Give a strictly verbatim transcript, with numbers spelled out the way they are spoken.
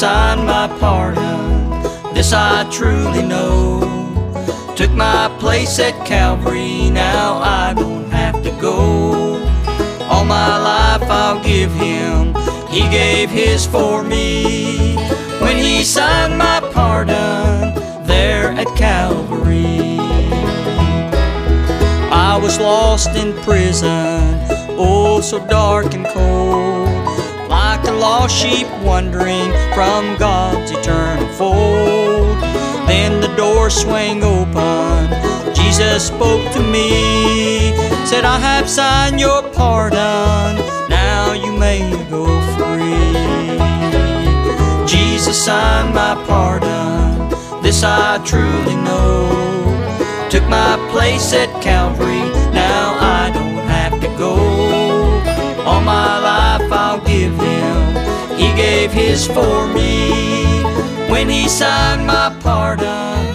signed my pardon, this I truly know. Took my place at Calvary, now I don't have to go. All my life I'll give Him, He gave His for me. When He signed my pardon there at Calvary. I was lost in prison, oh so dark and cold, like a lost sheep wandering from God's eternal fold. Then the door swang open, Jesus spoke to me, said, I have signed your pardon, now you may go free. Jesus signed my pardon, this I truly know. Took my place at Calvary, now I don't have to go. All my life I'll give Him, He gave His for me. When He signed my pardon,